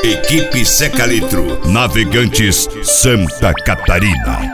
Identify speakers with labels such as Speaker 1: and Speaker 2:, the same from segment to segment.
Speaker 1: Equipe Seca Litro, Navegantes, Santa Catarina.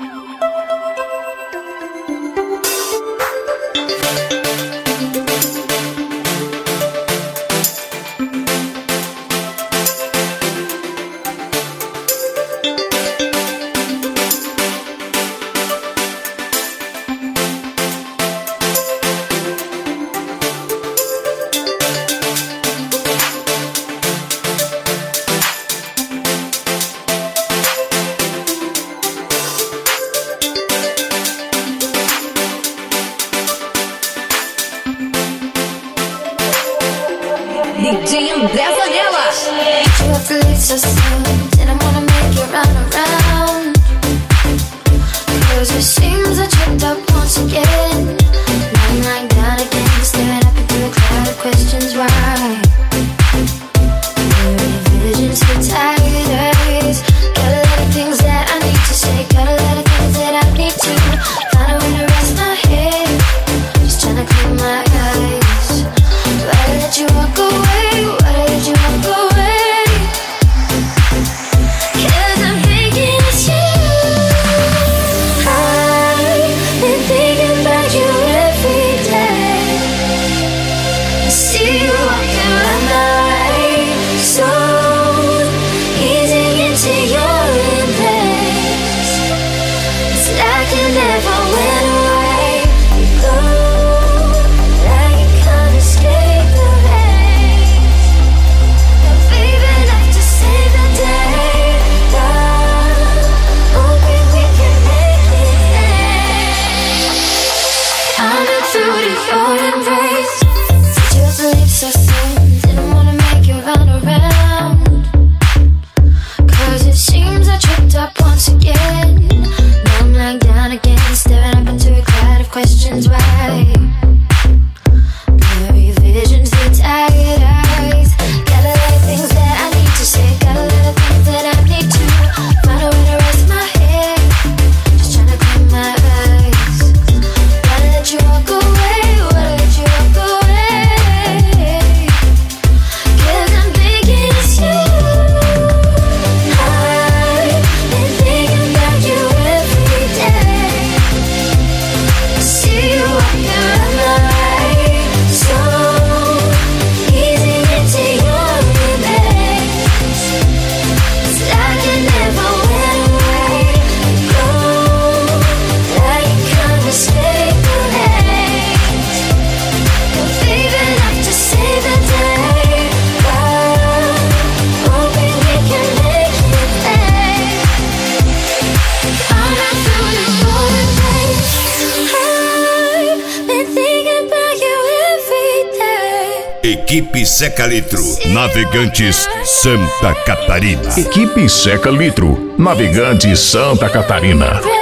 Speaker 2: DJ André Zanella.
Speaker 3: You have to leave so soon, didn't wanna make you run around, 'cause it seems I tripped up once again. Now I'm lying down again, staring up into a cloud of questions. Why? Visions for tired eyes. Got a lot of things that I need to say, got a lot of things that I need to find a way to rest my head. Just trying to clear my eyes. Why did you walk away? Why did you walk away? 'Cause I'm thinking it's you. I've been thinking about you every day. I see you walking around my way, so easing into your embrace. It's like you never went away. You go like you can't escape the rain. But baby, enough to save the day. Hoping we can make it. Coming through to your embrace. Did you have to leave so soon? Didn't wanna make you run around, 'cause it seems I tripped up once again. Now I'm lying down again, staring up into a cloud of questions. Why? Blurry visions through tired eyes. Got a lot of things that I need to say, got a lot of things that I need to find a way to rest my head. Just trying to clear my eyes. Why did you walk away? Why did you walk away? 'Cause I'm thinking it's you. I've been thinking about you every day. I see you walking around my way, so easy into your embrace. It's like you never went away. Go like you can't escape the rain. But baby, enough to save the day. Hoping we can make it back. Coming through the golden days. I've been thinking about you every day.
Speaker 1: Equipe Seca Litro, Navegantes, Santa Catarina.
Speaker 4: Equipe Seca Litro, Navegantes, Santa Catarina.